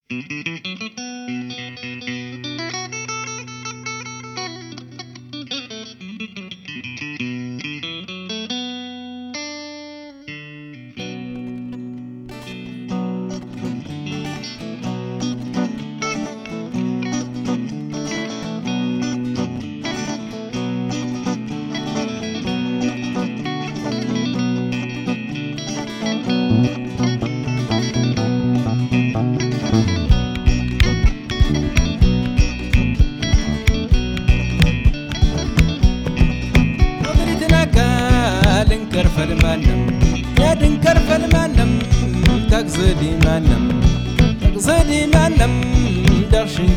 يا دنكر فالمانم تقصدي مانم دغشن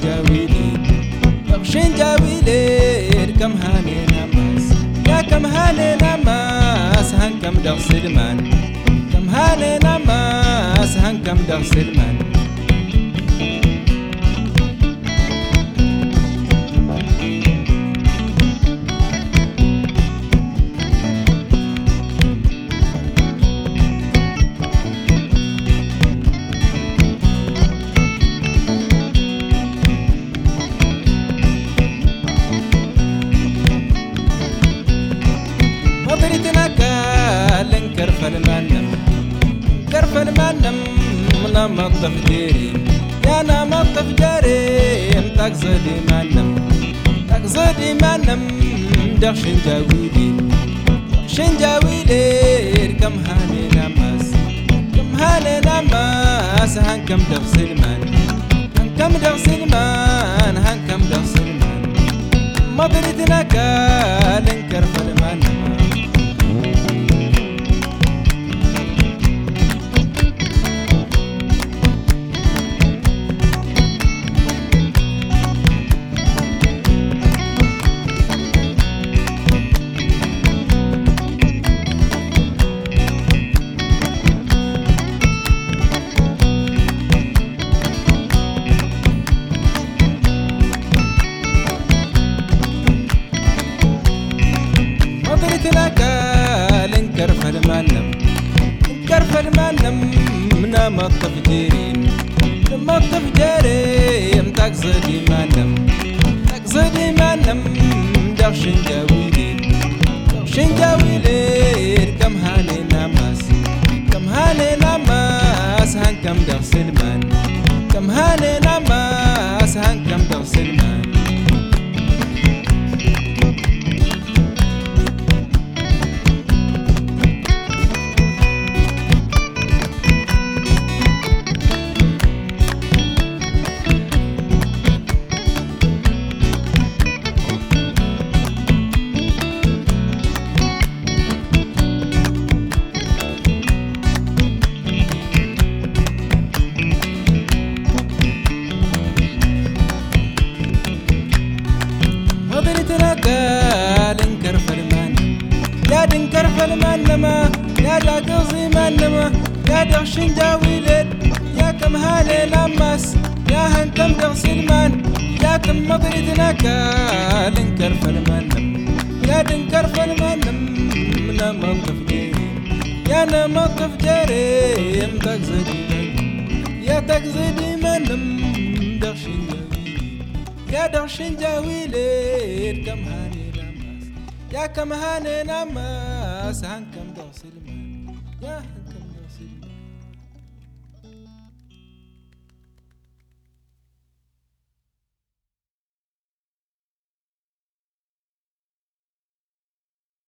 جاويلي كم هاني نماس يا كم هاني نماس هنكم دغ سلمان كم هاني نماس هنكم دغ سلمان كرف المانم نمط فجيري يا نمط فجيري تقصدي مانم دغشن جاويلي كم هاني نماس هنكم دغ سلمان هنكم دغ سلمان مضرتنا كالن كرف المانم كرف المانم نمط فجيري تقصدي مانم دغشن جاويلي كم هاني نماس هنكم دغ سلمان كم هاني نماس هنكم دغ سلمان يا دنكر فالمانما يا داقصي مانما يا دغشن جاويلي يا كم هاني نماس يا هنكم دغ سلمان يا كم مضرتنا كالنكر فالمانم يا دنكر فالمانم نمط فجيري يا نمط فجيري تقصدي مانم دغشن جاويلي كم هاني يا كم هاني نماس هنكم